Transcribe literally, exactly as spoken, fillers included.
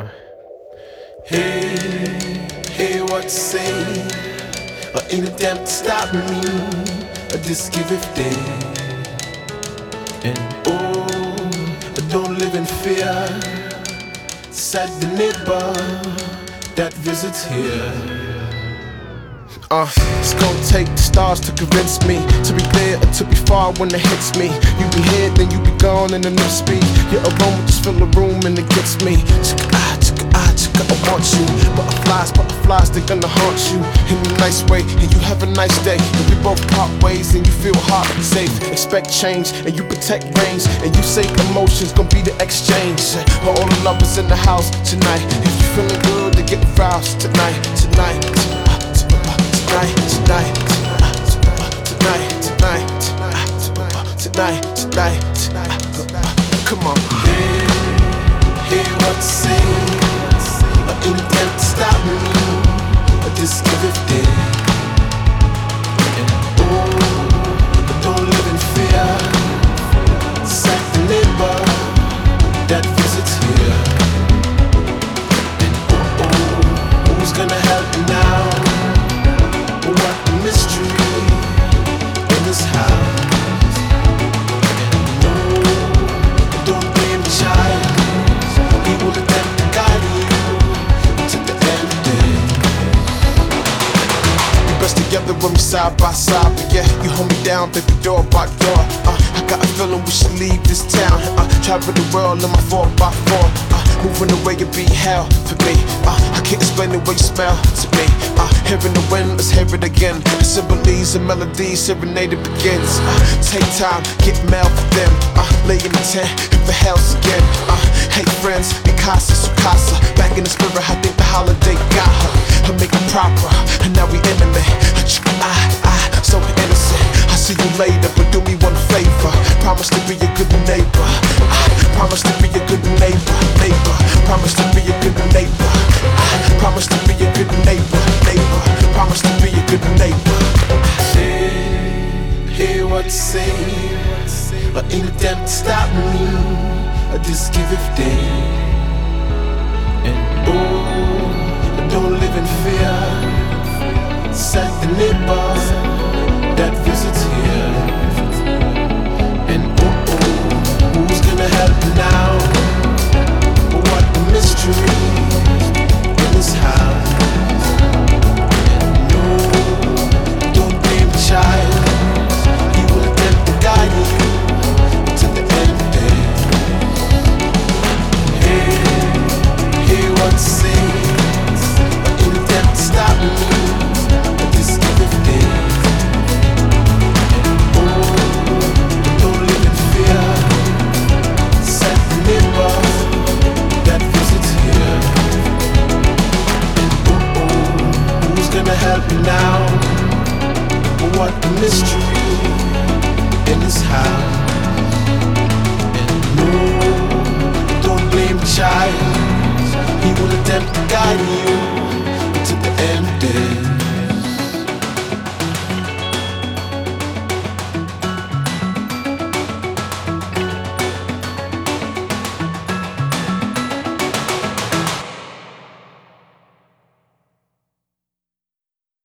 Uh. Hey, hey, what say? Or in attempt to stop me, or just give it day. And oh, I don't live in fear, said the neighbor that visits here. Uh, it's gonna take the stars to convince me to be there or to be far when it hits me. You be here, then you be gone in enough speed. Your aroma just fill the room and it gets me. Chicka ah, chicka ah, chicka, I want you. Butterflies, butterflies, they're gonna haunt you in a nice way, and you have a nice day. And we both part ways, and you feel hot and safe. Expect change, and you protect range, and you say emotions gonna be the exchange. For all the lovers in the house tonight, if you feeling good, then get roused tonight, tonight. Tonight, tonight, tonight, tonight, tonight, tonight, tonight. Come on. Hey, hey, what to say? I intend to stop me, I just give it day. And oh, I don't live in fear. Said the neighbor that visits here. And oh, oh, who's gonna help me now? What a mystery in this house. And no, don't blame the child. He will attempt to guide you to the end of the day. We best together when we side by side, but yeah, you hold me down, baby, door by door. Uh, I got a feeling we should leave this town. Uh, travel the world in my four by four. Uh, moving away it be hell for me. Uh, I can't explain the way you smell to me. Uh, hearing the wind, let's hear it again. The symbols and melodies, serenade it begins. Uh, take time, get mail for them. Uh, lay in the tent, if the hell's again. Uh, hey friends, Mikasa, Sukasa. Back in the spirit, I think the holiday got her. Her make it proper, and now we intimate. Ah, ah, so innocent. I see you later, but do me one favor. Promise to be a good neighbor. I promise to be a good neighbor, neighbor. Promise to be a good neighbor. I promise to be a good neighbor, neighbor. Promise to be a good neighbor. Hey, hear what you say, but in attempt to stop me, I just give it day. And oh, I don't live in fear. Said the neighbor that visits here. And oh, oh, who's gonna help me now? What a mystery in this house. And no, don't blame the child. He will attempt to guide you to the end of the day. Hey, hear what to say, but in attempt to stop me, help me now. What a mystery in this house. And no, don't blame the child. He will attempt to guide you